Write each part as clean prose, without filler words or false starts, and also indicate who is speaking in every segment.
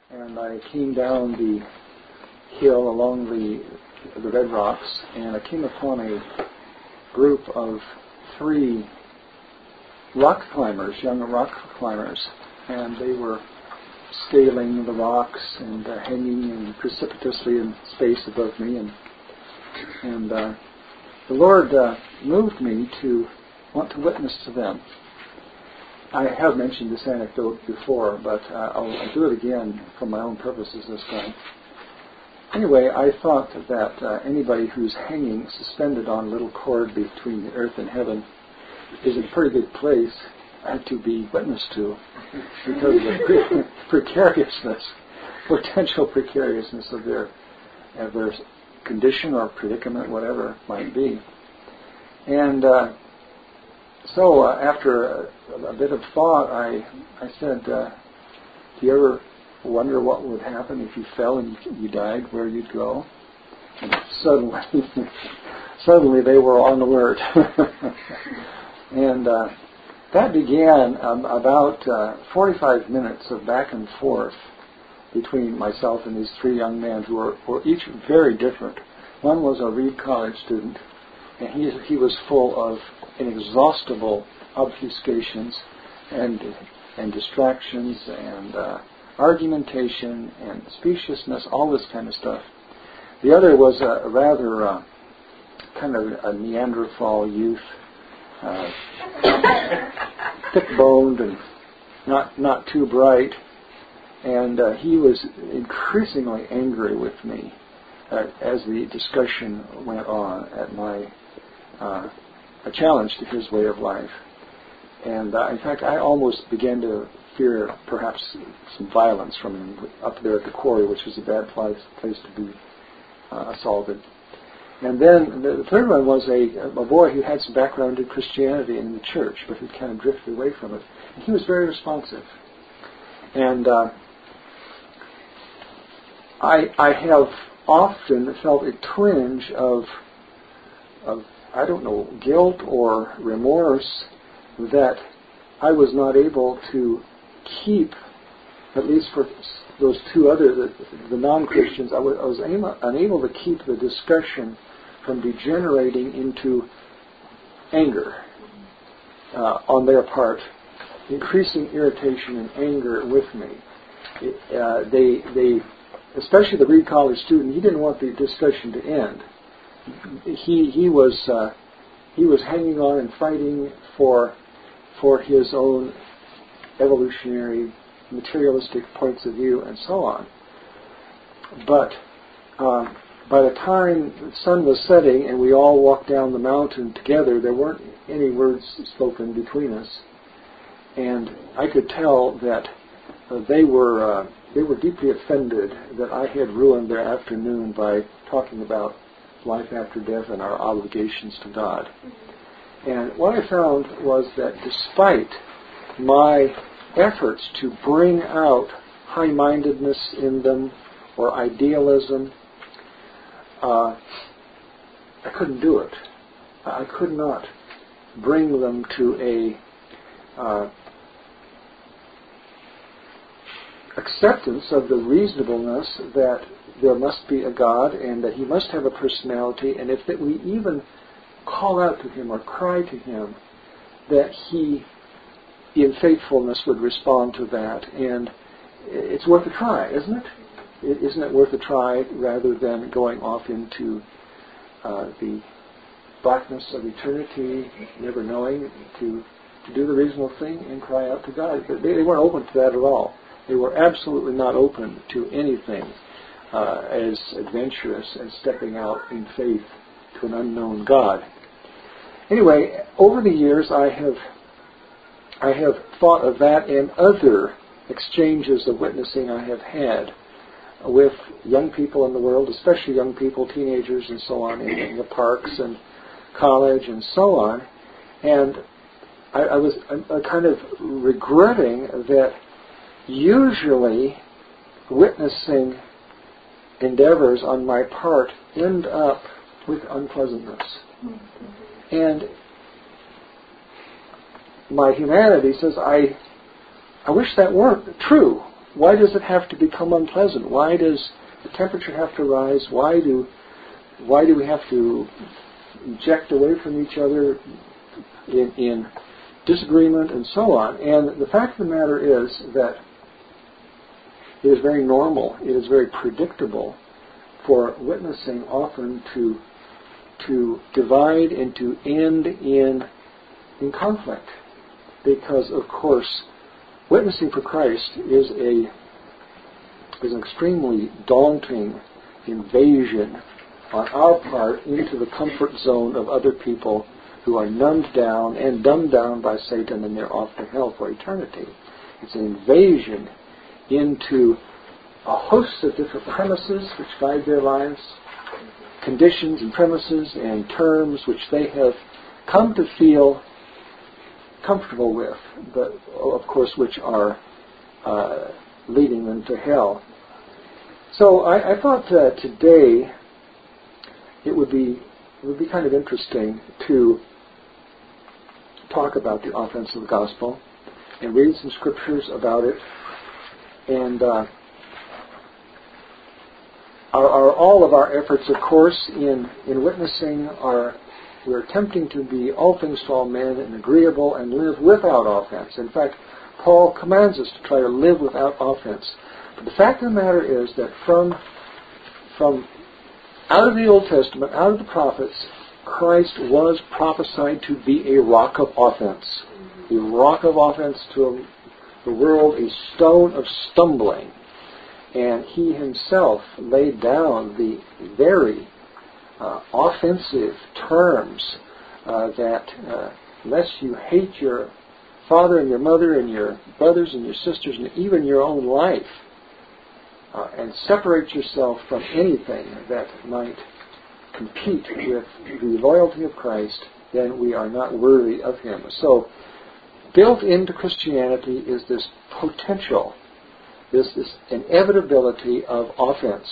Speaker 1: and I came down the hill along the Red Rocks, and I came upon a group of 3 rock climbers, young rock climbers, and they were scaling the rocks and hanging precipitously in space above me, and the Lord moved me to want to witness to them. I have mentioned this anecdote before, but I'll do it again for my own purposes this time. Anyway, I thought that anybody who's hanging suspended on a little cord between the earth and heaven is in a pretty good place to be witnessed to, because of the precariousness, potential precariousness of their condition or predicament, whatever it might be. And so after a bit of thought, I said, do you ever wonder what would happen if you fell and you died, where you'd go? And suddenly they were on alert. And that began about 45 minutes of back and forth between myself and these 3 young men who were each very different. One was a Reed College student, and he was full of inexhaustible obfuscations and distractions and argumentation and speciousness, all this kind of stuff. The other was a rather kind of a Neanderthal youth, thick-boned and not too bright, and he was increasingly angry with me as the discussion went on at my a challenge to his way of life. And in fact, I almost began to fear perhaps some violence from him up there at the quarry, which was a bad place to be assaulted. And then the third one was a boy who had some background in Christianity and in the church, but who kind of drifted away from it. And he was very responsive. And I have often felt a twinge of I don't know, guilt or remorse that I was not able to keep, at least for those 2 other, the non-Christians, I was unable to keep the discussion from degenerating into anger on their part, increasing irritation and anger with me. They, especially the Reed College student, he didn't want the discussion to end. He was hanging on and fighting for his own evolutionary, materialistic points of view and so on. But by the time the sun was setting and we all walked down the mountain together, there weren't any words spoken between us, and I could tell that they were deeply offended that I had ruined their afternoon by talking about life after death and our obligations to God. And what I found was that despite my efforts to bring out high-mindedness in them or idealism, I couldn't do it. I could not bring them to a acceptance of the reasonableness that there must be a God and that He must have a personality, and if that we even call out to Him or cry to Him, that He, in faithfulness, would respond to that. And it's worth a try, isn't it? Isn't it worth a try rather than going off into the blackness of eternity, never knowing, to do the reasonable thing and cry out to God? They weren't open to that at all. They were absolutely not open to anything as adventurous as stepping out in faith to an unknown God. Anyway, over the years I have thought of that and other exchanges of witnessing I have had with young people in the world, especially young people, teenagers and so on, in the parks and college and so on. And I was kind of regretting that usually witnessing endeavors on my part end up with unpleasantness. Mm-hmm. And my humanity says, I wish that weren't true. it have to become unpleasant? Why does the temperature have to rise? Why do we have to eject away from each other in disagreement and so on? And the fact of the matter is that it is very normal, it is very predictable for witnessing often to divide and to end in conflict. Because, of course, witnessing for Christ is an extremely daunting invasion on our part into the comfort zone of other people who are numbed down and dumbed down by Satan, and they're off to hell for eternity. It's an invasion into a host of different premises which guide their lives, conditions and premises and terms which they have come to feel comfortable with, but of course which are leading them to hell. So I thought today it would be kind of interesting to talk about the offense of the gospel and read some scriptures about it. And all of our efforts, of course, in witnessing we're attempting to be all things to all men and agreeable and live without offense. In fact, Paul commands us to try to live without offense. But the fact of the matter is that from out of the Old Testament, out of the prophets, Christ was prophesied to be a rock of offense. A rock of offense to the world, a stone of stumbling. And he himself laid down the very offensive terms that unless you hate your father and your mother and your brothers and your sisters and even your own life and separate yourself from anything that might compete with the loyalty of Christ, then we are not worthy of him. So built into Christianity is this potential, this inevitability of offense.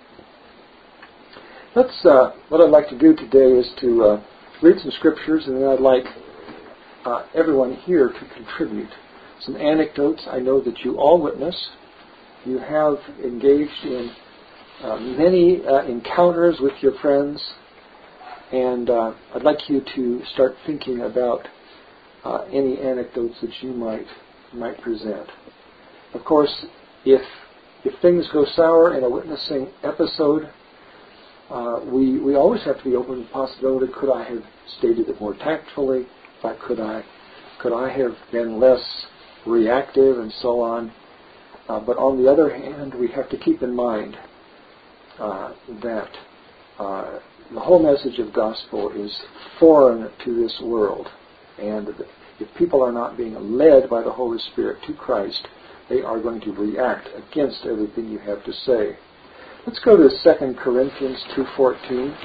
Speaker 1: What I'd like to do today is to read some scriptures, and then I'd like everyone here to contribute some anecdotes. I know that you all witness. You have engaged in many encounters with your friends, and I'd like you to start thinking about any anecdotes that you might present. Of course, if things go sour in a witnessing episode, we always have to be open to the possibility: could I have stated it more tactfully? Could I have been less reactive, and so on? But on the other hand, we have to keep in mind that the whole message of gospel is foreign to this world, and if people are not being led by the Holy Spirit to Christ, they are going to react against everything you have to say. Let's go to 2 Corinthians 2:14.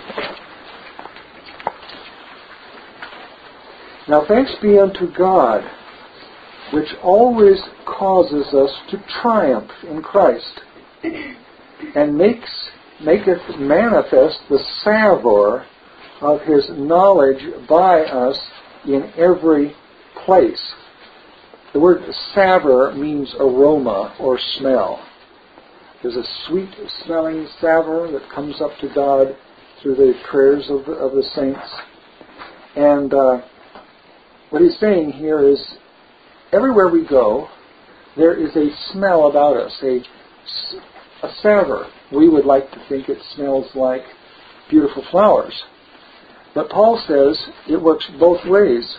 Speaker 1: Now thanks be unto God, which always causes us to triumph in Christ, and maketh manifest the savour of his knowledge by us in every place. The word savour means aroma or smell. There's a sweet-smelling savour that comes up to God through the prayers of the saints. And what he's saying here is, everywhere we go, there is a smell about us, a savour. We would like to think it smells like beautiful flowers. But Paul says it works both ways.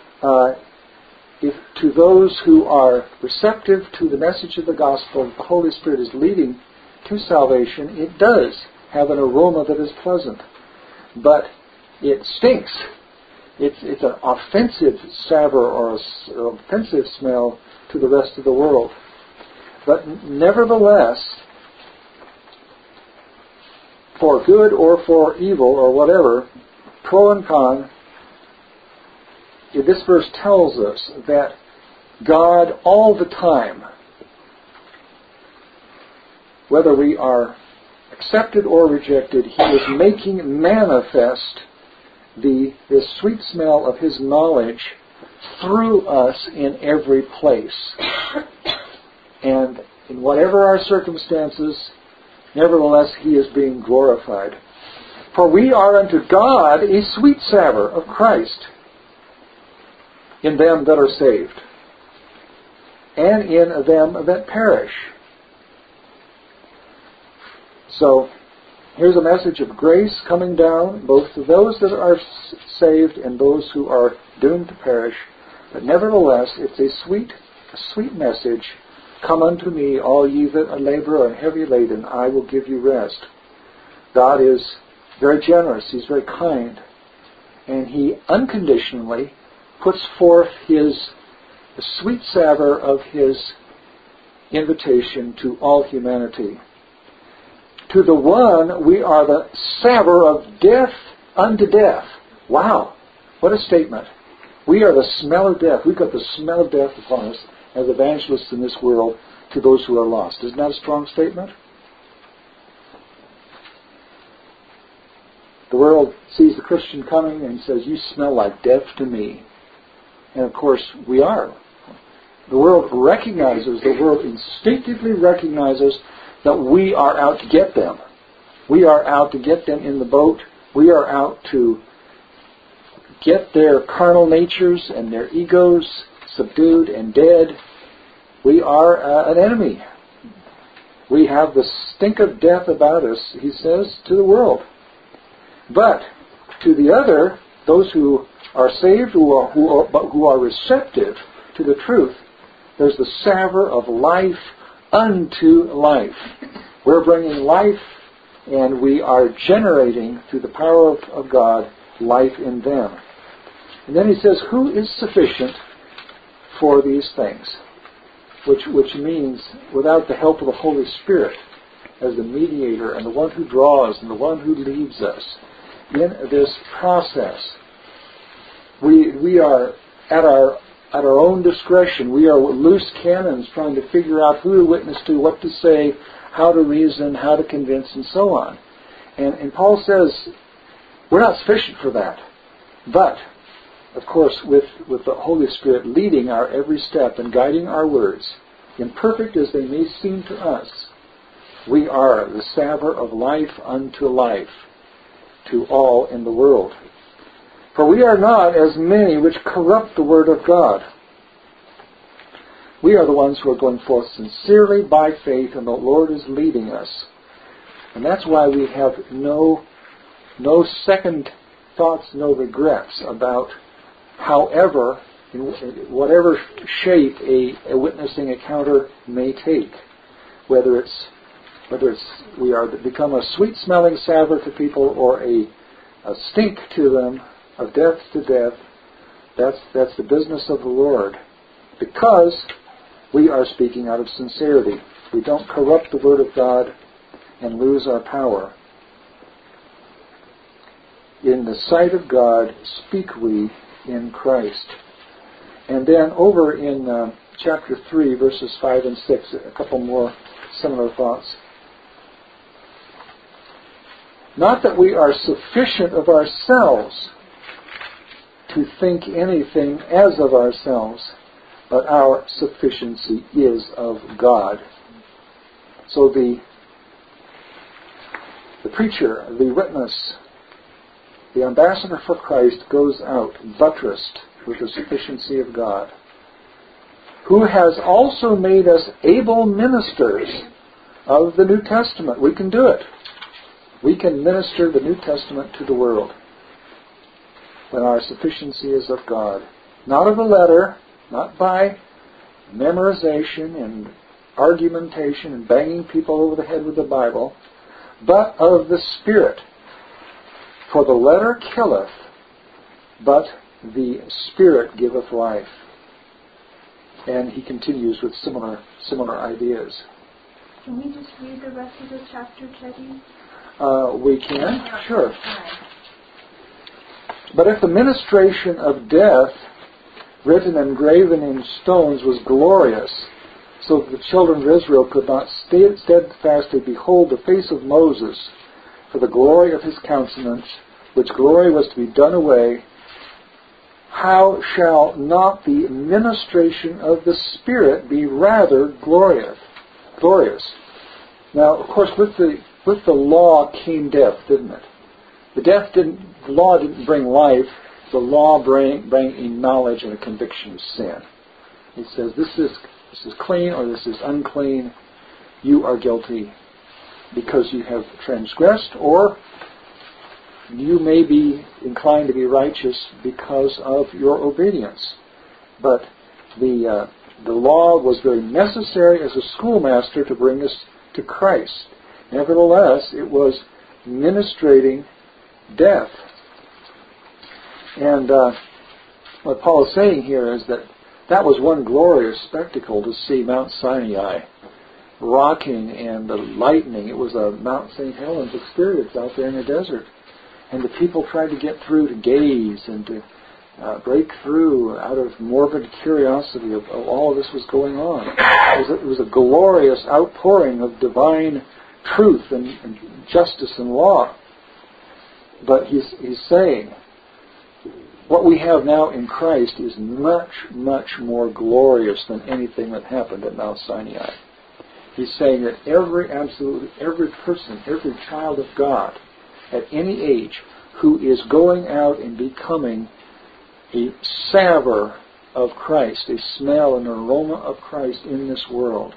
Speaker 1: If to those who are receptive to the message of the gospel, the Holy Spirit is leading to salvation, it does have an aroma that is pleasant. But it stinks. It's an offensive savour or an offensive smell to the rest of the world. But nevertheless, for good or for evil or whatever, pro and con, this verse tells us that God all the time, whether we are accepted or rejected, he is making manifest this sweet smell of his knowledge through us in every place. And in whatever our circumstances, nevertheless He is being glorified. For we are unto God a sweet savour of Christ in them that are saved, and in them that perish. So, here's a message of grace coming down, both to those that are saved and those who are doomed to perish. But nevertheless, it's a sweet message. Come unto me, all ye that are labor and heavy laden, I will give you rest. God is very generous. He's very kind. And He unconditionally puts forth the sweet savour of His invitation to all humanity. To the one, we are the savour of death unto death. Wow, what a statement. We are the smell of death. We've got the smell of death upon us as evangelists in this world to those who are lost. Isn't that a strong statement? The world sees the Christian coming and says, you smell like death to me. And of course, we are. The world instinctively recognizes that we are out to get them. We are out to get them in the boat. We are out to get their carnal natures and their egos subdued and dead. We are an enemy. We have the stink of death about us, he says, to the world. But to the other, those who are saved, who are receptive to the truth, there's the savour of life unto life. We're bringing life, and we are generating, through the power of God, life in them. And then he says, who is sufficient for these things? Which means, without the help of the Holy Spirit as the mediator and the one who draws and the one who leads us in this process, we are at our own discretion. We are loose cannons trying to figure out who to witness to, what to say, how to reason, how to convince, and so on. And Paul says, we're not sufficient for that. But, of course, with the Holy Spirit leading our every step and guiding our words, imperfect as they may seem to us, we are the savour of life unto life to all in the world. For we are not as many which corrupt the word of God. We are the ones who are going forth sincerely by faith, and the Lord is leading us. And that's why we have no second thoughts, no regrets about however, in whatever shape a witnessing encounter may take. Whether we are become a sweet-smelling savour to people or a stink to them, of death to death, that's the business of the Lord. Because we are speaking out of sincerity. We don't corrupt the Word of God and lose our power. In the sight of God speak we in Christ. And then over in chapter 3, verses 5 and 6, a couple more similar thoughts. Not that we are sufficient of ourselves to think anything as of ourselves, but our sufficiency is of God. So the preacher, the witness, the ambassador for Christ goes out buttressed with the sufficiency of God, who has also made us able ministers of the New Testament. We can do it. We can minister the New Testament to the world when our sufficiency is of God. Not of the letter, not by memorization and argumentation and banging people over the head with the Bible, but of the Spirit. For the letter killeth, but the Spirit giveth life. And he continues with similar ideas.
Speaker 2: Can we just read the rest of the chapter, Teddy?
Speaker 1: We can, sure. But if the ministration of death, written and graven in stones, was glorious, so that the children of Israel could not steadfastly behold the face of Moses for the glory of his countenance, which glory was to be done away, how shall not the ministration of the Spirit be rather glorious? glorious. Now, of course, with the law came death, didn't it? The law didn't bring life. The law bring a knowledge and a conviction of sin. It says this is clean or this is unclean. You are guilty because you have transgressed, or you may be inclined to be righteous because of your obedience. But the law was very necessary as a schoolmaster to bring us to Christ. Nevertheless, it was ministrating death. And what Paul is saying here is that was one glorious spectacle to see Mount Sinai rocking and the lightning. It was a Mount St. Helens experience out there in the desert. And the people tried to get through to gaze and to break through out of morbid curiosity of all of this was going on. It was a glorious outpouring of divine truth and justice and law. But he's saying, what we have now in Christ is much, much more glorious than anything that happened at Mount Sinai. He's saying that every person, every child of God, at any age, who is going out and becoming a savor of Christ, a smell and aroma of Christ in this world,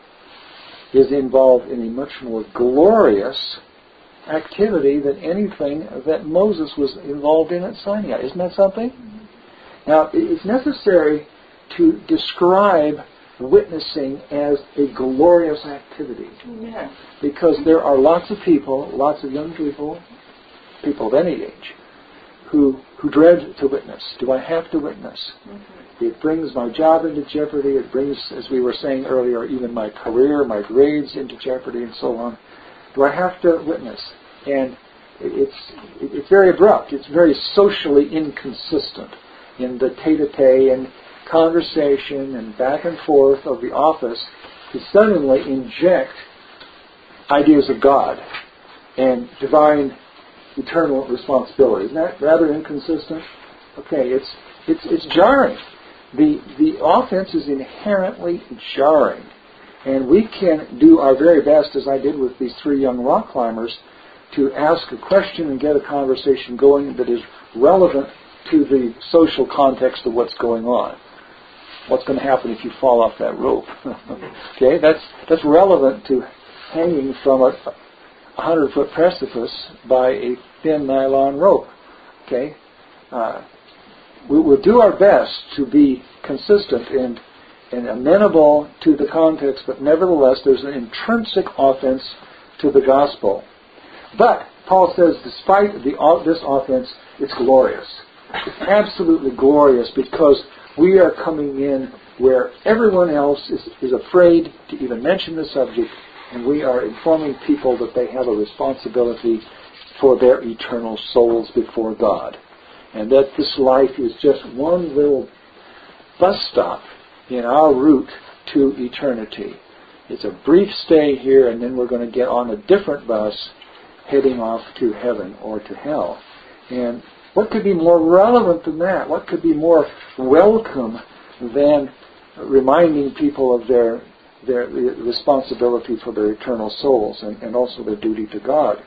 Speaker 1: is involved in a much more glorious activity than anything that Moses was involved in at Sinai. Isn't that something? Mm-hmm. Now, it's necessary to describe witnessing as a glorious activity.
Speaker 3: Yeah.
Speaker 1: Because there are lots of people, lots of young people of any age, who dread to witness. Do I have to witness? Mm-hmm. It brings my job into jeopardy. It brings, as we were saying earlier, even my career, my grades into jeopardy and so on. Do I have to witness? And it's very abrupt. It's very socially inconsistent in the tete-a-tete and conversation and back and forth of the office to suddenly inject ideas of God and divine eternal responsibility. Isn't that rather inconsistent? Okay, it's jarring. The offense is inherently jarring. And we can do our very best, as I did with these 3 young rock climbers, to ask a question and get a conversation going that is relevant to the social context of what's going on. What's going to happen if you fall off that rope? Okay, that's relevant to hanging from a 100-foot precipice by a thin nylon rope. Okay, we will do our best to be consistent and amenable to the context, but nevertheless there's an intrinsic offense to the gospel. But Paul says, despite this offense, it's glorious. It's absolutely glorious because we are coming in where everyone else is afraid to even mention the subject, and we are informing people that they have a responsibility for their eternal souls before God, and that this life is just one little bus stop in our route to eternity. It's a brief stay here, and then we're going to get on a different bus heading off to heaven or to hell. And what could be more relevant than that? What could be more welcome than reminding people of their responsibility for their eternal souls and also their duty to God?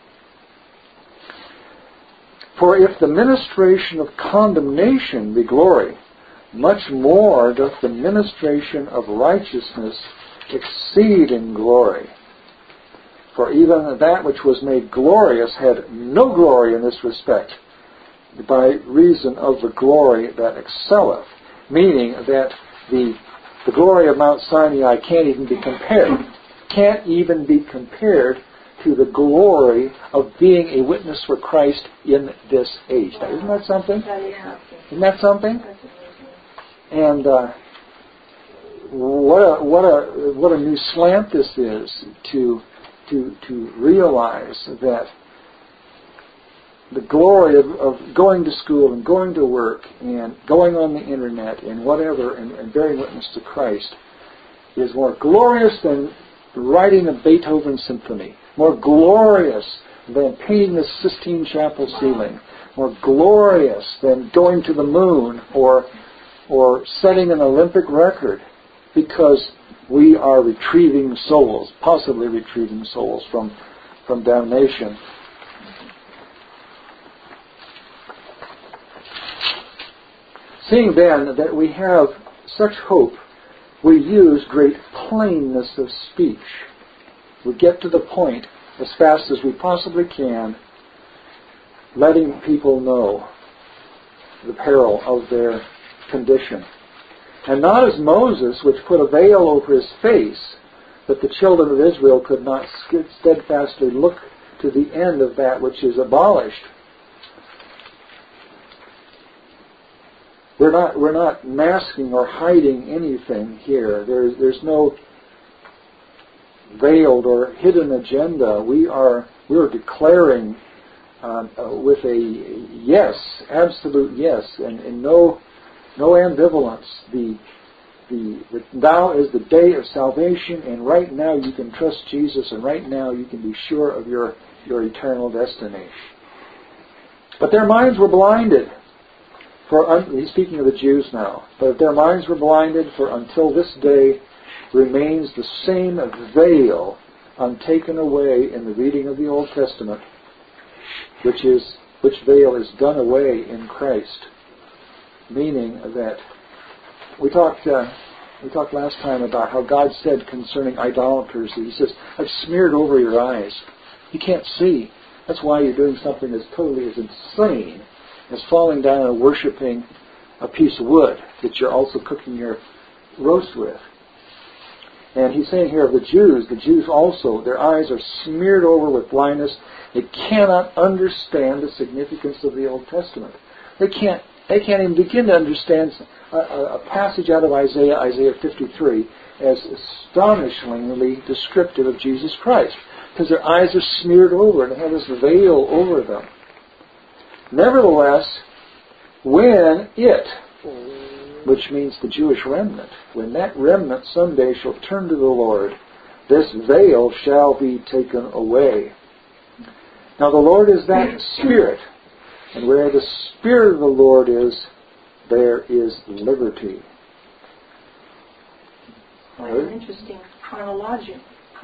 Speaker 1: For if the ministration of condemnation be glory, much more doth the ministration of righteousness exceed in glory. For even that which was made glorious had no glory in this respect, by reason of the glory that excelleth, meaning that the glory of Mount Sinai can't even be compared. Can't even be compared to the glory of being a witness for Christ in this age. Now, isn't that something? Isn't that something? And what a new slant this is to realize that the glory of going to school and going to work and going on the internet and whatever and bearing witness to Christ is more glorious than writing a Beethoven symphony, more glorious than painting the Sistine Chapel ceiling, more glorious than going to the moon or setting an Olympic record, because we are retrieving souls, possibly retrieving souls from damnation. Seeing then that we have such hope, we use great plainness of speech. We get to the point as fast as we possibly can, letting people know the peril of their condition. And not as Moses, which put a veil over his face, that the children of Israel could not steadfastly look to the end of that which is abolished. We're not masking or hiding anything here. There's no veiled or hidden agenda. We're declaring with a yes, absolute yes, and no ambivalence. Now is the day of salvation, and right now you can trust Jesus, and right now you can be sure of your eternal destiny. But their minds were blinded. He's speaking of the Jews now. But their minds were blinded, for until this day remains the same veil untaken away in the reading of the Old Testament, which veil is done away in Christ. Meaning that we talked last time about how God said concerning idolaters, He says, "I've smeared over your eyes. You can't see. That's why you're doing something as totally as insane as falling down and worshiping a piece of wood that you're also cooking your roast with." And He's saying here of the Jews also, their eyes are smeared over with blindness. They cannot understand the significance of the Old Testament. They can't even begin to understand a passage out of Isaiah 53, as astonishingly descriptive of Jesus Christ, because their eyes are smeared over and they have this veil over them. Nevertheless, when it, which means the Jewish remnant, when that remnant someday shall turn to the Lord, this veil shall be taken away. Now the Lord is that Spirit, and where the Spirit of the Lord is, there is liberty.
Speaker 3: Quite an interesting chronological.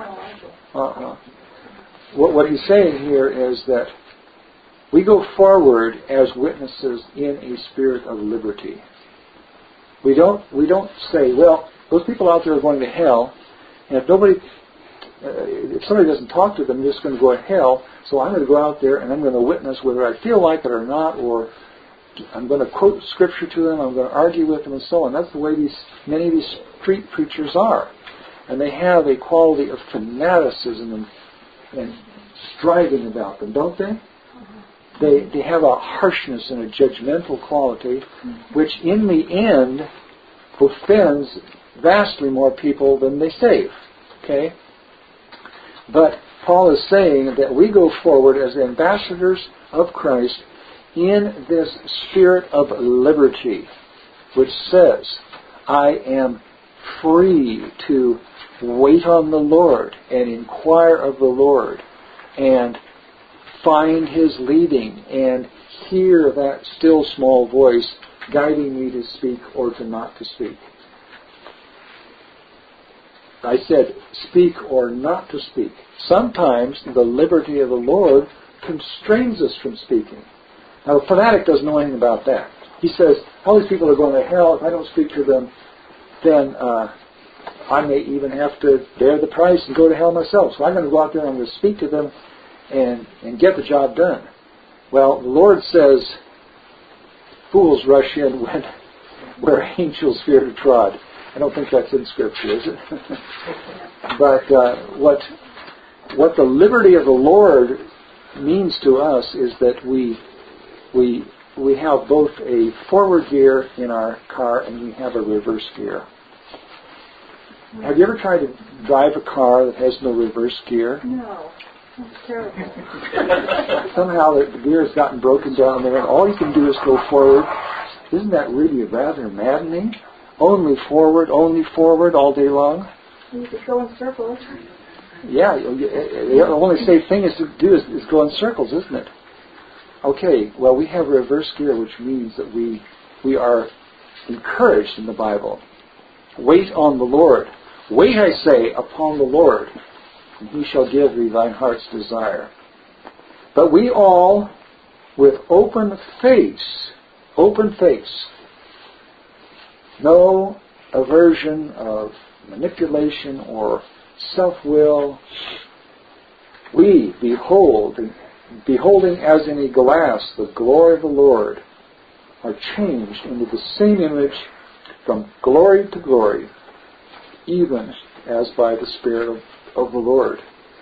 Speaker 1: What he's saying here is that we go forward as witnesses in a spirit of liberty. We don't say, well, those people out there are going to hell, and if somebody doesn't talk to them, they're just going to go to hell, so I'm going to go out there and I'm going to witness whether I feel like it or not, or I'm going to quote Scripture to them, I'm going to argue with them, and so on. That's the way many of these street preachers are. And they have a quality of fanaticism and striving about them, don't they? They have a harshness and a judgmental quality, which in the end offends vastly more people than they save. Okay? But Paul is saying that we go forward as ambassadors of Christ in this spirit of liberty, which says, I am free to wait on the Lord and inquire of the Lord and find His leading and hear that still small voice guiding me to speak or to not to speak. I said speak or not to speak. Sometimes the liberty of the Lord constrains us from speaking. Now the fanatic doesn't know anything about that. He says, all these people are going to hell. If I don't speak to them, then I may even have to bear the price and go to hell myself. So I'm going to go out there and I'm going to speak to them and get the job done. Well, the Lord says, fools rush in where angels fear to trod. I don't think that's in Scripture, is it? But what the liberty of the Lord means to us is that we have both a forward gear in our car and we have a reverse gear. Have you ever tried to drive a car that has no reverse gear?
Speaker 3: No. That's terrible.
Speaker 1: Somehow the gear has gotten broken down there and all you can do is go forward. Isn't that really rather maddening? Only forward all day long?
Speaker 3: You could go in circles.
Speaker 1: Yeah, the only safe thing is to do is go in circles, isn't it? Okay, well we have reverse gear, which means that we are encouraged in the Bible. Wait on the Lord. Wait, I say, upon the Lord, and He shall give thee thine heart's desire. But we all, with open face, no aversion of manipulation or self-will, we beholding as in a glass the glory of the Lord, are changed into the same image from glory to glory, even as by the Spirit of the Lord.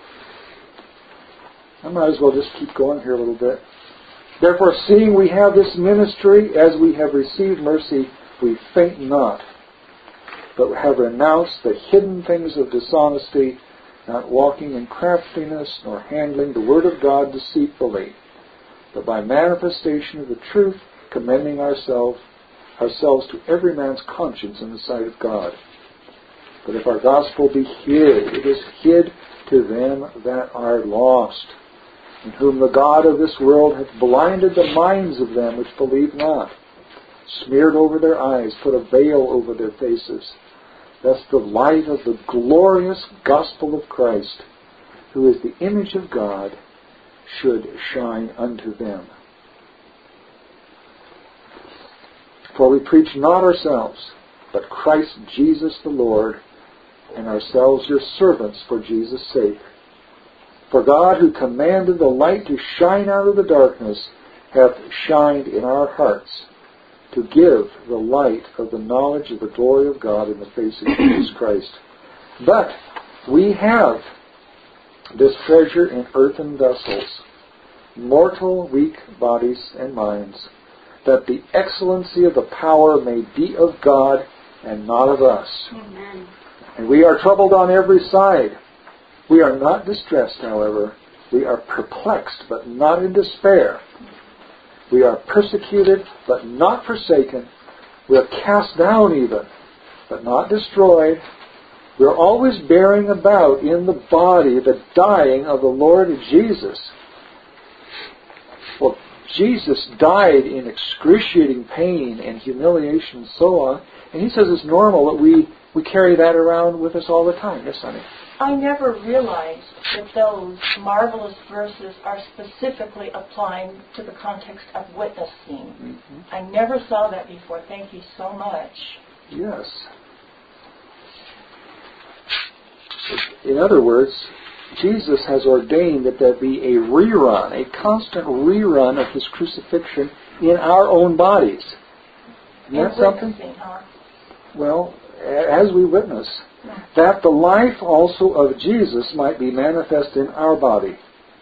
Speaker 1: I might as well just keep going here a little bit. Therefore, seeing we have this ministry, as we have received mercy, we faint not, but have renounced the hidden things of dishonesty, not walking in craftiness, nor handling the word of God deceitfully, but by manifestation of the truth, commending ourselves to every man's conscience in the sight of God. But if our gospel be hid, it is hid to them that are lost, in whom the God of this world hath blinded the minds of them which believe not, smeared over their eyes, put a veil over their faces, lest the light of the glorious gospel of Christ, who is the image of God, should shine unto them. For we preach not ourselves, but Christ Jesus the Lord, and ourselves your servants for Jesus' sake. For God, who commanded the light to shine out of the darkness, hath shined in our hearts, to give the light of the knowledge of the glory of God in the face of Jesus Christ. But we have this treasure in earthen vessels, mortal, weak bodies and minds, that the excellency of the power may be of God and not of us.
Speaker 3: Amen.
Speaker 1: And we are troubled on every side. We are not distressed, however. We are perplexed, but not in despair. We are persecuted, but not forsaken. We are cast down even, but not destroyed. We are always bearing about in the body the dying of the Lord Jesus. Well, Jesus died in excruciating pain and humiliation and so on. And He says it's normal that we carry that around with us all the time. Yes, honey?
Speaker 3: I never realized that those marvelous verses are specifically applying to the context of witnessing.
Speaker 1: Mm-hmm.
Speaker 3: I never saw that before. Thank you so much.
Speaker 1: Yes. In other words, Jesus has ordained that there be a rerun, a constant rerun of His crucifixion in our own bodies. Isn't that something?
Speaker 3: Huh?
Speaker 1: Well, as we witness, that the life also of Jesus might be manifest in our body.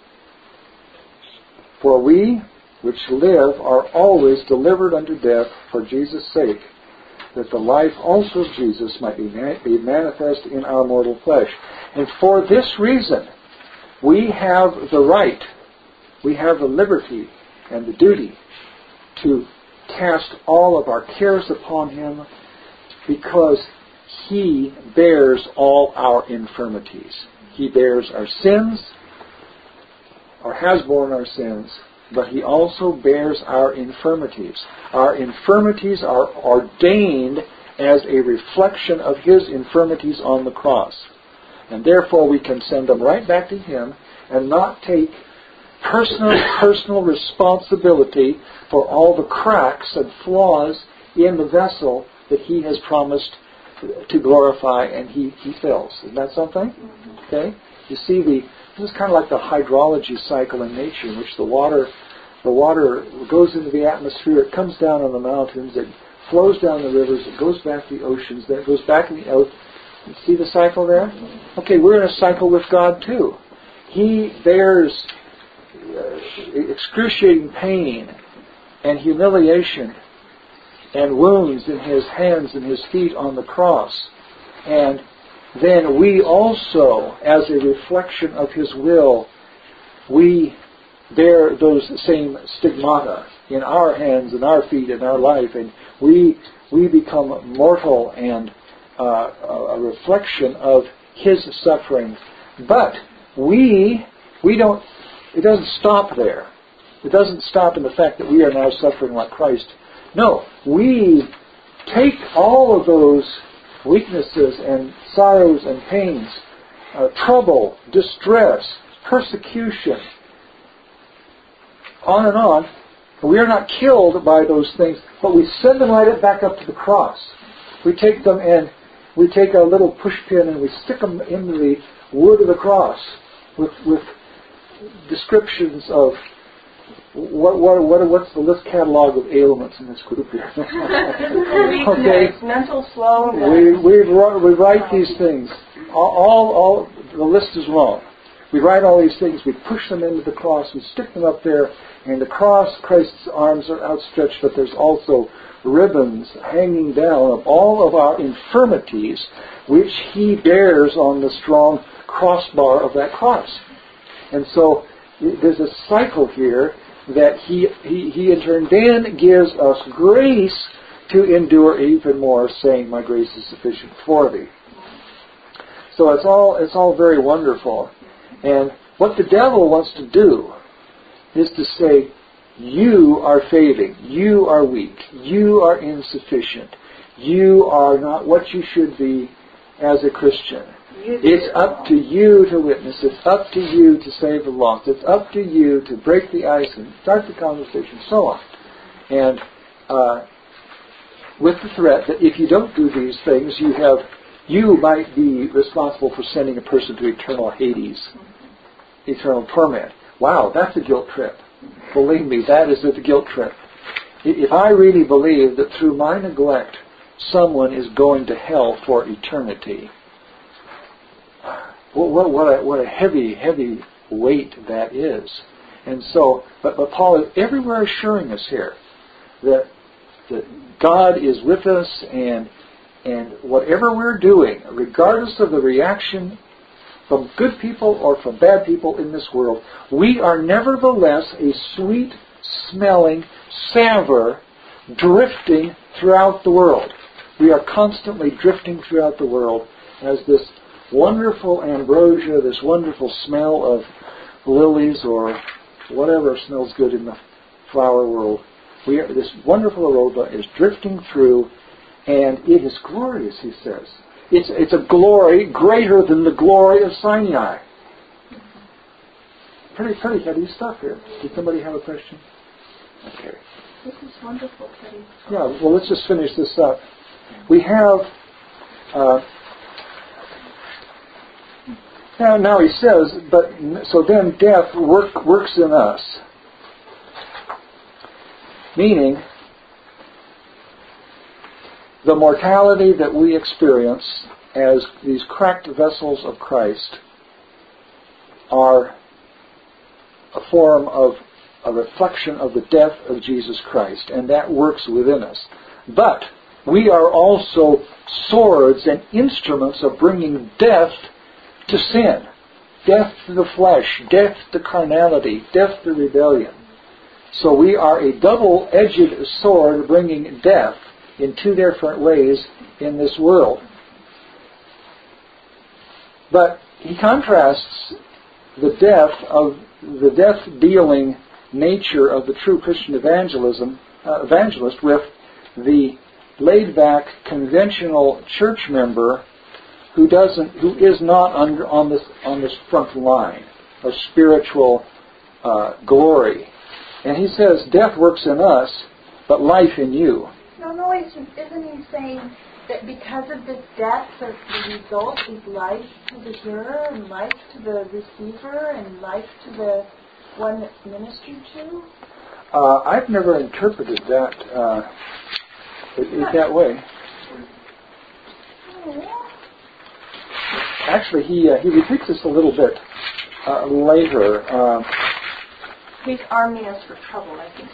Speaker 1: For we which live are always delivered unto death for Jesus' sake, that the life also of Jesus might be manifest in our mortal flesh. And for this reason, we have the right, we have the liberty and the duty to cast all of our cares upon Him, because He bears all our infirmities. He bears our sins, or has borne our sins, but He also bears our infirmities. Our infirmities are ordained as a reflection of His infirmities on the cross. And therefore we can send them right back to Him and not take personal responsibility for all the cracks and flaws in the vessel that He has promised to glorify and He fills. Isn't that something? Mm-hmm. Okay? You see, this is kind of like the hydrology cycle in nature, in which the water goes into the atmosphere, it comes down on the mountains, it flows down the rivers, it goes back to the oceans, then it goes back in the earth. You see the cycle there? Okay, we're in a cycle with God too. He bears excruciating pain and humiliation and wounds in His hands and His feet on the cross. And then we also, as a reflection of His will, we bear those same stigmata in our hands and our feet and our life, and we become mortal and a reflection of His suffering. But we don't. It doesn't stop there. It doesn't stop in the fact that we are now suffering like Christ. No, we take all of those weaknesses and sorrows and pains, trouble, distress, persecution, on and on. We are not killed by those things, but we send them right back up to the cross. We take them and we take a little push pin and we stick them into the wood of the cross with descriptions of what's the list catalog of ailments in this group here.
Speaker 3: Okay. Mental slow.
Speaker 1: We write these things. All the list is long. We write all these things. We push them into the cross. We stick them up there. And the cross, Christ's arms are outstretched, but there's also ribbons hanging down of all of our infirmities, which He bears on the strong crossbar of that cross. And so there's a cycle here that He in turn then gives us grace to endure even more, saying, "My grace is sufficient for thee." So it's all very wonderful. And what the devil wants to do is to say, you are failing, you are weak, you are insufficient, you are not what you should be as a Christian. It's up to you to witness, it's up to you to save the lost, it's up to you to break the ice and start the conversation, so on. And with the threat that if you don't do these things, you might be responsible for sending a person to eternal Hades, eternal torment. Wow, that's a guilt trip. Believe me, that is a guilt trip. If I really believe that through my neglect someone is going to hell for eternity, what a heavy weight that is. And so, but Paul is everywhere assuring us here that God is with us, and whatever we're doing, regardless of the reaction from good people or from bad people in this world, we are nevertheless a sweet-smelling savor drifting throughout the world. We are constantly drifting throughout the world as this wonderful ambrosia, this wonderful smell of lilies or whatever smells good in the flower world. This wonderful aroma is drifting through, and it is glorious, he says. It's a glory greater than the glory of Sinai. Pretty heavy stuff here. Did somebody have a question? Okay.
Speaker 2: This is wonderful, Teddy.
Speaker 1: Yeah, well, let's just finish this up. We have... Now he says, so then death works in us. Meaning, the mortality that we experience as these cracked vessels of Christ are a form of a reflection of the death of Jesus Christ, and that works within us. But we are also swords and instruments of bringing death to sin, death to the flesh, death to carnality, death to rebellion. So we are a double-edged sword bringing death in two different ways in this world. But he contrasts the death-dealing nature of the true Christian evangelist with the laid-back, conventional church member who is not on this front line of spiritual glory. And he says, death works in us, but life in you.
Speaker 2: No, isn't he saying that because of this death, the result is life to the hearer, and life to the receiver, and life to the one that's ministered to?
Speaker 1: I've never interpreted that that way. Actually, he repeats this a little bit later.
Speaker 3: He's arming us for trouble, I think.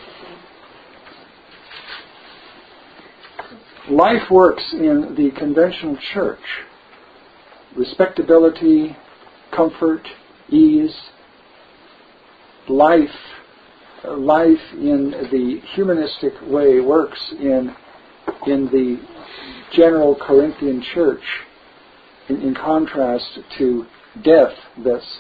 Speaker 1: Life works in the conventional church. Respectability, comfort, ease. Life in the humanistic way works in the general Corinthian church, in contrast to death that's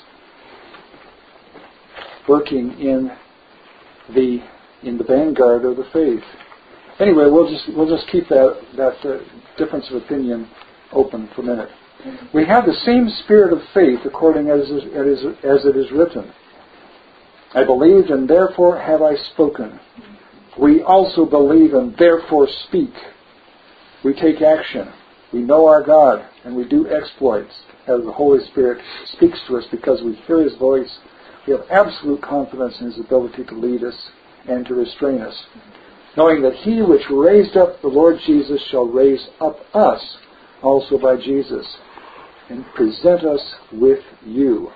Speaker 1: working in the vanguard of the faith. Anyway, we'll just keep that difference of opinion open for a minute. We have the same spirit of faith according as it is written. I believed and therefore have I spoken. We also believe and therefore speak. We take action. We know our God and we do exploits as the Holy Spirit speaks to us because we hear His voice. We have absolute confidence in His ability to lead us and to restrain us, knowing that He which raised up the Lord Jesus shall raise up us also by Jesus and present us with you.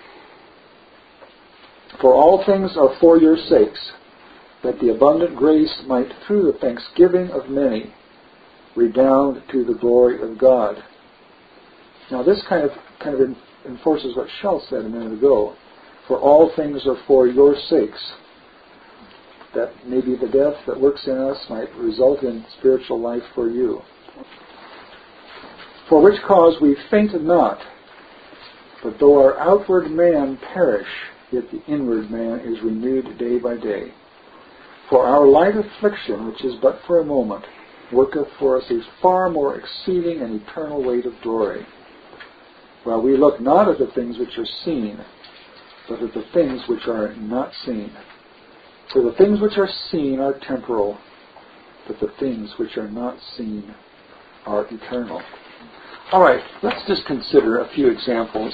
Speaker 1: For all things are for your sakes, that the abundant grace might through the thanksgiving of many redound to the glory of God. Now this kind of enforces what Shell said a minute ago. For all things are for your sakes, that maybe the death that works in us might result in spiritual life for you. For which cause we faint not, but though our outward man perish, yet the inward man is renewed day by day. For our light affliction, which is but for a moment, worketh for us a far more exceeding and eternal weight of glory. While we look not at the things which are seen, but at the things which are not seen. For the things which are seen are temporal, but the things which are not seen are eternal. All right, let's just consider a few examples.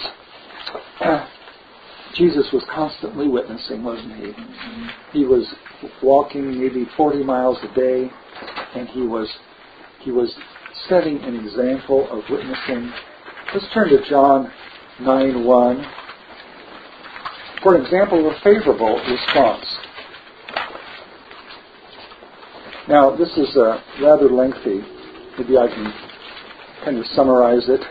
Speaker 1: Jesus was constantly witnessing, wasn't he? He was walking maybe 40 miles a day, and he was setting an example of witnessing. Let's turn to John 9:1 for an example of a favorable response. Now, this is rather lengthy. Maybe I can kind of summarize it.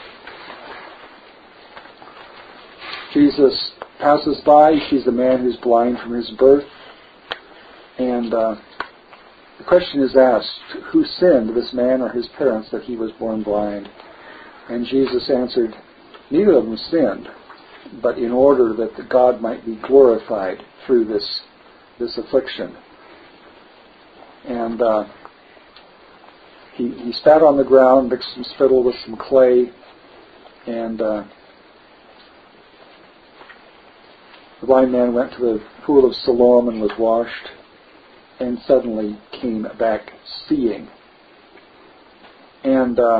Speaker 1: Jesus passes by. He sees a man who's blind from his birth. And the question is asked, who sinned, this man or his parents, that he was born blind? And Jesus answered, neither of them sinned, but in order that God might be glorified through this affliction. And he spat on the ground, mixed some spittle with some clay, and the blind man went to the pool of Siloam and was washed, and suddenly came back seeing. And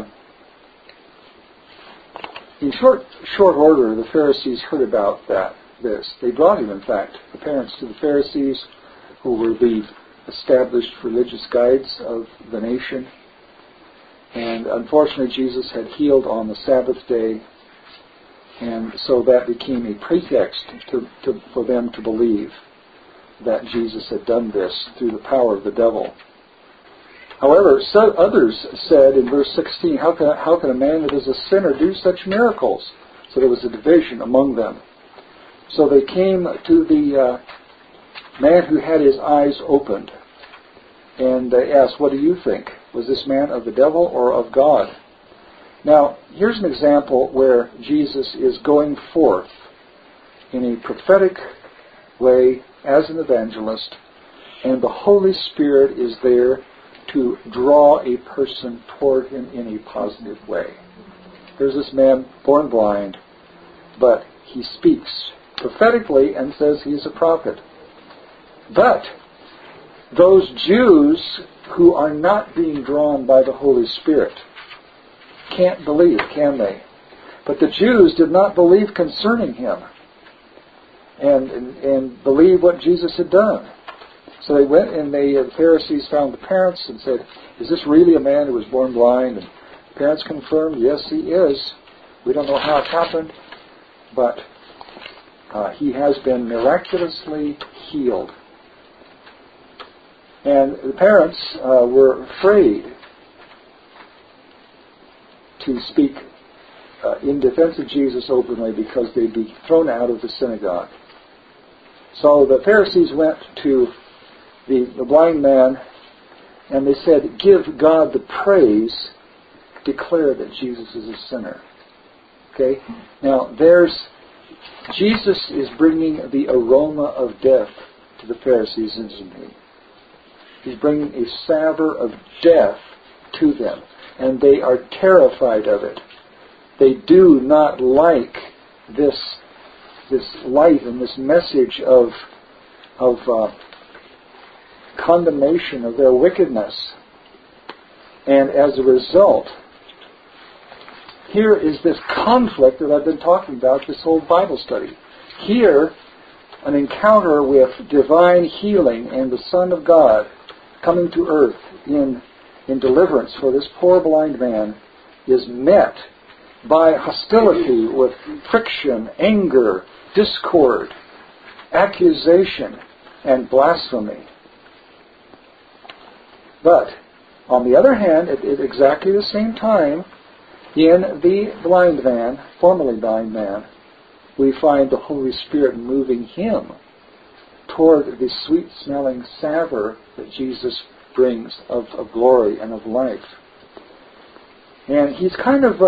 Speaker 1: in short order, the Pharisees heard about this. They brought him, in fact, the parents to the Pharisees, who were the established religious guides of the nation. And unfortunately, Jesus had healed on the Sabbath day, and so that became a pretext for them to believe that Jesus had done this through the power of the devil. However, others said in verse 16, how can a man that is a sinner do such miracles? So there was a division among them. So they came to the man who had his eyes opened, and they asked, what do you think? Was this man of the devil or of God? Now, here's an example where Jesus is going forth in a prophetic way as an evangelist, and the Holy Spirit is there to draw a person toward him in a positive way. There's this man born blind, but he speaks prophetically and says he's a prophet. But those Jews who are not being drawn by the Holy Spirit can't believe, can they? But the Jews did not believe concerning him and believe what Jesus had done. So they went and the Pharisees found the parents and said, is this really a man who was born blind? And the parents confirmed, yes, he is. We don't know how it happened, but he has been miraculously healed. And the parents were afraid to speak in defense of Jesus openly because they'd be thrown out of the synagogue. So the Pharisees went to the blind man and they said, give God the praise, declare that Jesus is a sinner. Okay? Now, Jesus is bringing the aroma of death to the Pharisees, isn't he? He's bringing a savor of death to them. and they are terrified of it. They do not like this light and this message of condemnation of their wickedness. And as a result, here is this conflict that I've been talking about this whole Bible study. Here, an encounter with divine healing and the Son of God coming to earth in deliverance for this poor blind man is met by hostility with friction, anger, discord, accusation, and blasphemy. But, on the other hand, at exactly the same time, in the blind man, formerly blind man, we find the Holy Spirit moving him toward the sweet-smelling savour that Jesus brings of glory and of life. And he's kind of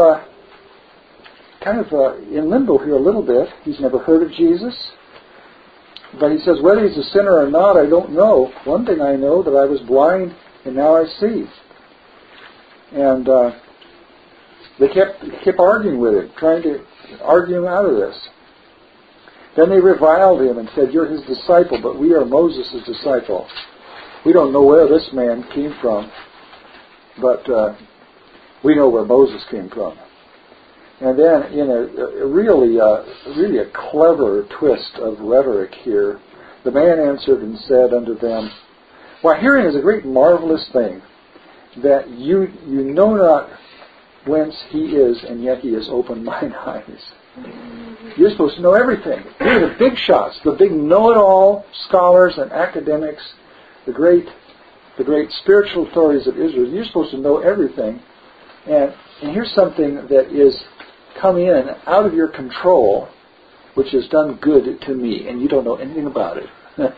Speaker 1: in limbo here a little bit. He's never heard of Jesus. But he says, whether he's a sinner or not, I don't know. One thing I know, that I was blind and now I see. And they kept arguing with him, trying to argue him out of this. Then they reviled him and said, you're his disciple, but we are Moses' disciple. We don't know where this man came from, but we know where Moses came from. And then, in a really a clever twist of rhetoric here, the man answered and said unto them, why, hearing is a great marvelous thing, that you know not whence he is, and yet he has opened mine eyes. You're supposed to know everything. You're the big shots, the big know-it-all scholars and academics, the great spiritual authorities of Israel. You're supposed to know everything. And here's something that is come in out of your control, which has done good to me, and you don't know anything about it.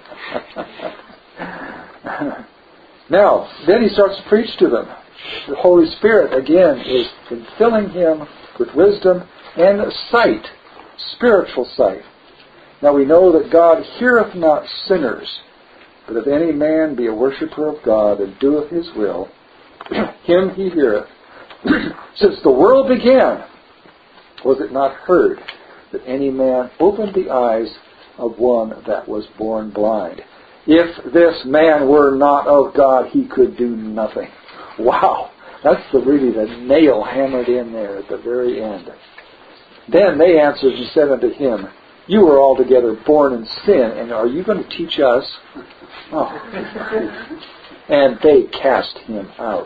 Speaker 1: Now, then he starts to preach to them. The Holy Spirit, again, is filling him with wisdom and sight, spiritual sight. Now we know that God heareth not sinners, but if any man be a worshipper of God and doeth his will, him he heareth. Since the world began, was it not heard that any man opened the eyes of one that was born blind? If this man were not of God, he could do nothing. Wow, that's really the nail hammered in there at the very end. Then they answered and said unto him, you were altogether born in sin, and are you going to teach us? Oh. And they cast him out.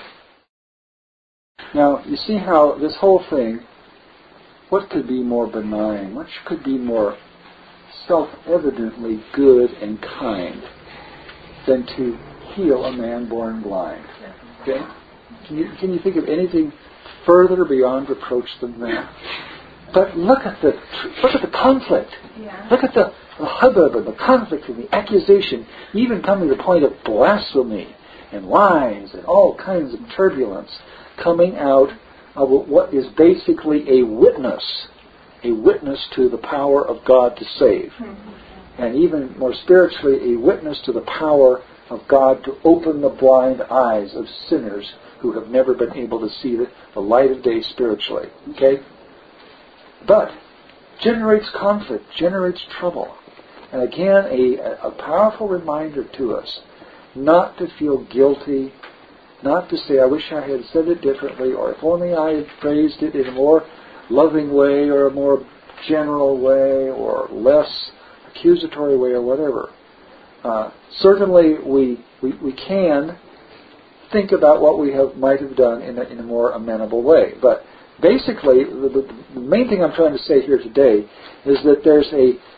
Speaker 1: Now, you see how this whole thing, what could be more benign? What could be more self-evidently good and kind than to heal a man born blind? Okay? Can you think of anything further beyond reproach than that? But look at the conflict. Yeah. Look at the hubbub and the conflict and the accusation, even coming to the point of blasphemy and lies and all kinds of turbulence coming out of what is basically a witness to the power of God to save. Mm-hmm. And even more spiritually, a witness to the power of God to open the blind eyes of sinners who have never been able to see the light of day spiritually. Okay? But generates conflict, generates trouble. And again, a powerful reminder to us not to feel guilty, not to say, I wish I had said it differently, or if only I had phrased it in a more loving way, or a more general way, or less accusatory way, or whatever. Certainly we can think about what we might have done in a more amenable way. But basically, the main thing I'm trying to say here today is that there's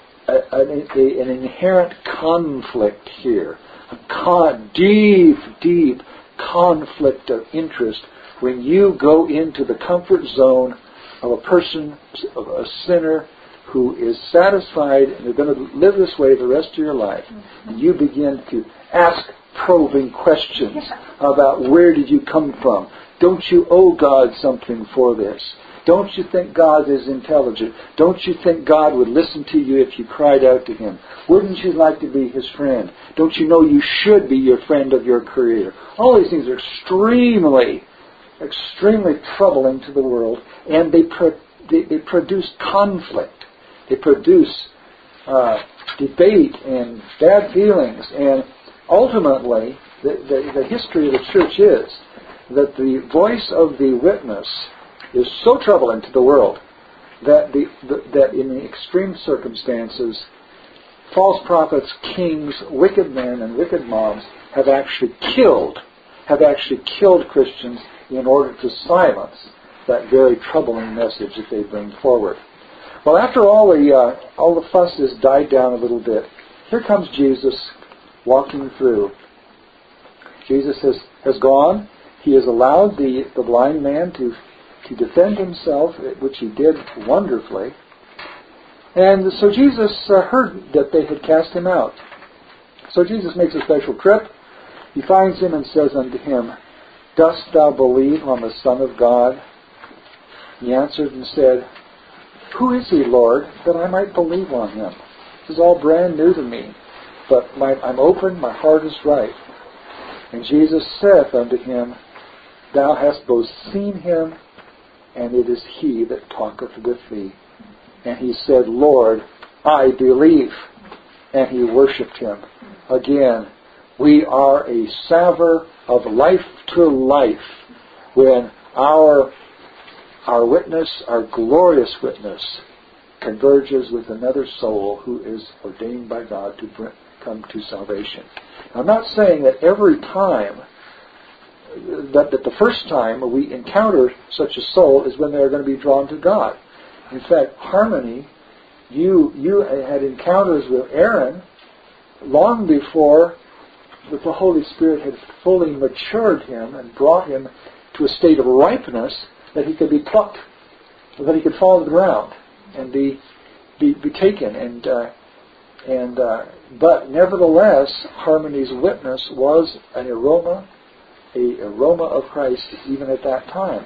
Speaker 1: an inherent conflict here, a deep conflict of interest when you go into the comfort zone of a person, of a sinner who is satisfied and they're going to live this way the rest of your life. Mm-hmm. And you begin to ask probing questions about where did you come from? Don't you owe God something for this? Don't you think God is intelligent? Don't you think God would listen to you if you cried out to Him? Wouldn't you like to be His friend? Don't you know you should be your friend of your Creator? All these things are extremely extremely troubling to the world, and they produce conflict. They produce debate and bad feelings, and ultimately the history of the church is that the voice of the witness is so troubling to the world that that in the extreme circumstances, false prophets, kings, wicked men, and wicked mobs have actually killed Christians in order to silence that very troubling message that they bring forward. Well, after all the fuss has died down a little bit, here comes Jesus walking through. Jesus has gone. He has allowed the blind man to defend himself, which he did wonderfully. And so Jesus heard that they had cast him out. So Jesus makes a special trip. He finds him and says unto him, Dost thou believe on the Son of God? He answered and said, Who is he, Lord, that I might believe on him? This is all brand new to me, but I'm open, my heart is right. And Jesus saith unto him, Thou hast both seen him, and it is he that talketh with thee. And he said, Lord, I believe. And he worshipped him. Again, we are a salver of life to life when our witness, our glorious witness, converges with another soul who is ordained by God to come to salvation. I'm not saying that every time, that the first time we encounter such a soul is when they're going to be drawn to God. In fact, Harmony, you had encounters with Aaron long before that the Holy Spirit had fully matured him and brought him to a state of ripeness that he could be plucked, that he could fall to the ground and be taken. But nevertheless, Harmony's witness was an aroma of Christ even at that time.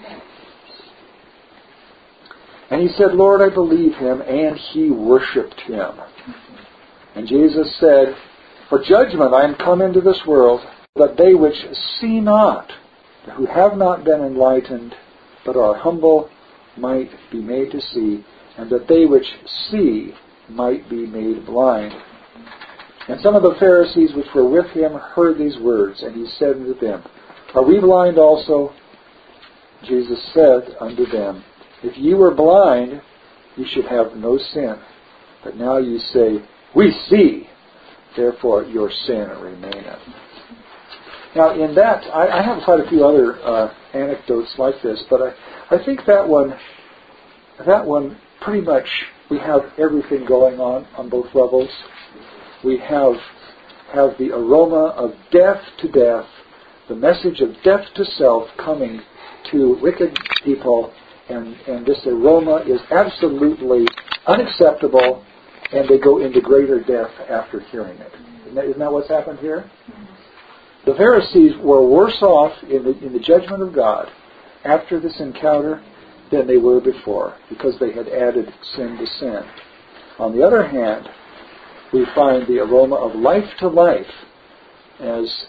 Speaker 1: And he said, Lord, I believe him, and he worshipped him. And Jesus said, For judgment I am come into this world, that they which see not, who have not been enlightened, but are humble, might be made to see, and that they which see might be made blind. And some of the Pharisees which were with him heard these words, and he said unto them, Are we blind also? Jesus said unto them, If ye were blind, ye should have no sin. But now ye say, We see, therefore your sin remaineth. Now in that, I have quite a few other anecdotes like this, but I think that one pretty much, we have everything going on both levels. We have the aroma of death to death, the message of death to self coming to wicked people, and this aroma is absolutely unacceptable, and they go into greater death after hearing it. Isn't that what's happened here? The Pharisees were worse off in the judgment of God after this encounter than they were before, because they had added sin to sin. On the other hand, we find the aroma of life to life as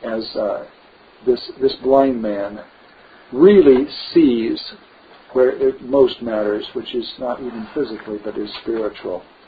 Speaker 1: this blind man really sees where it most matters, which is not even physically, but is spiritual.